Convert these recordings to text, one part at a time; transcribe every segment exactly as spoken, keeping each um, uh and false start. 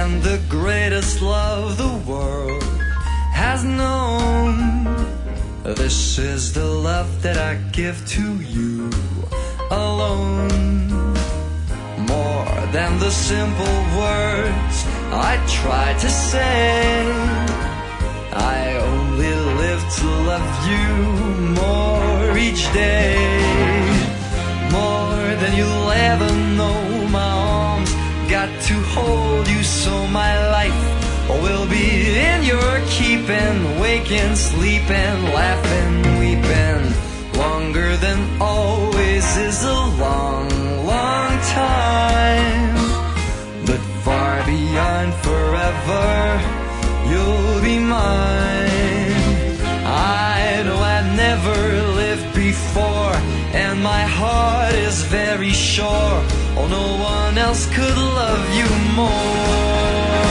than the greatest love the world has known. This is the love that I give to you alone. More than the simple words I try to say, I only live to love you more each day. More than you'll ever know, my arms got to hold you, so my life will be in your keeping, waking, sleeping, laughing, weeping. Longer than always is a long, long time, but far beyond forever, you'll be mine. I know I've never lived before, and my heart is very sure, oh, no one else could love you more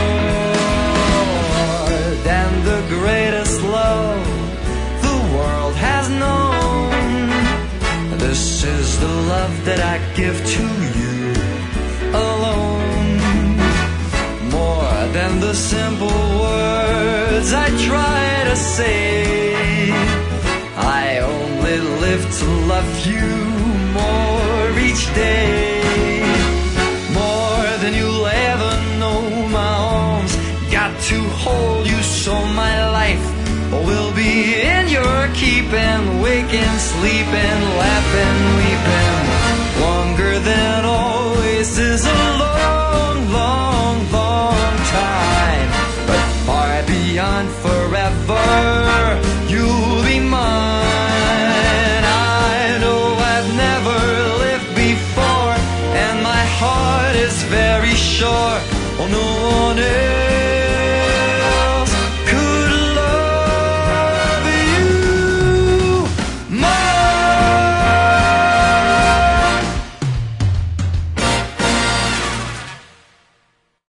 than the greatest love the world has known. This is the love that I give to you alone. More than the simple words I try to say, I only live to love you more each day. More than you'll ever know, my arms got to hold you, so my life will be in your keeping, waking, sleeping, laughing, weeping. Longer than always is a long, long, long time, but far beyond forever, you'll be mine. I know I've never lived before, and my heart is very sure, oh, no one else